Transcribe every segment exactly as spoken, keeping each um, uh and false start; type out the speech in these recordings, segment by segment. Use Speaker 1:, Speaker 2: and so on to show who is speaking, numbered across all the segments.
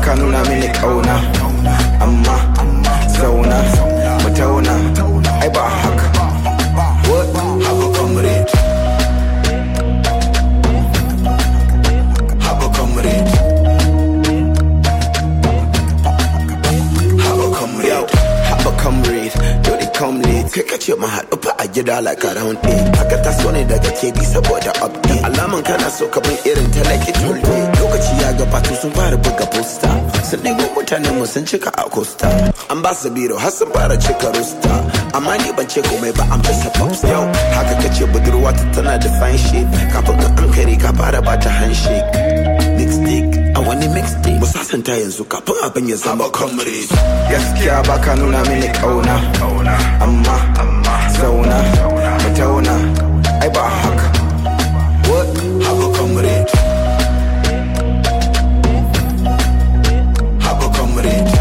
Speaker 1: baka nuna mini kauna, amma zauna mu tauna, ai ba haka. What? Haba comrade, haba comrade, haba comrade, haba comrade. Yo they come late, kai kace ma haɗu fa a gida like around eight. Haka ta so ne daga K B saboda update. Alaman kana so ka bin irin ta like it all day. Lokaci ya gabata sun fara buga poster. Sun ɗigo mutanen mu sun cika a costa. An ba su biro har sun fara cika roster. Amma ni ban ce komai ba an fasa pops yau. Haka kace budurwa ta tana da fine shape. Kafin ka ankare ka fara ba ta handshake. Mixtape a wani mixtape. Mu sasanta yanzu kafin abin ya zama comrade. Gaskiya baka nuna mini kauna, amma zauna mu tauna, ai ba haka. What? Haba comrade, haba comrade,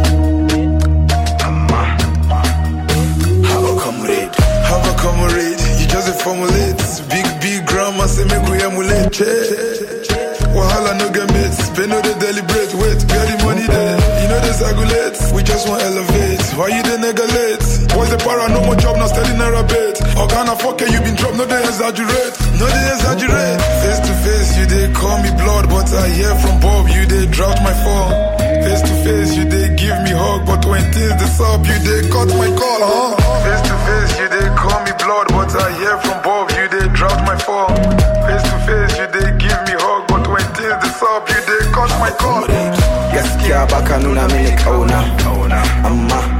Speaker 1: amma haba comrade,
Speaker 2: haba comrade. You just a formulate, big big grammar say make we emulate. Wahala no get mates, pay no they deliberate. Wait, get the money there, you know they circulate. We just want elevate, why you they neglect? What's the para, no more job, now steady naira bait. Organa fuck you been dropped, no they exaggerate, no they exaggerate. Face to face, you they call me blood, but I hear from Bob, you they drought my phone. Face to face, you they give me hug, but when things they up, you they cut my call, huh? Face to face, you they call me blood, but I hear from Bob, you they drought my phone. Face to face, you they give me hug, but when things they up, you they cut my call.
Speaker 1: Gaskiya baka nuna mini kauna, amma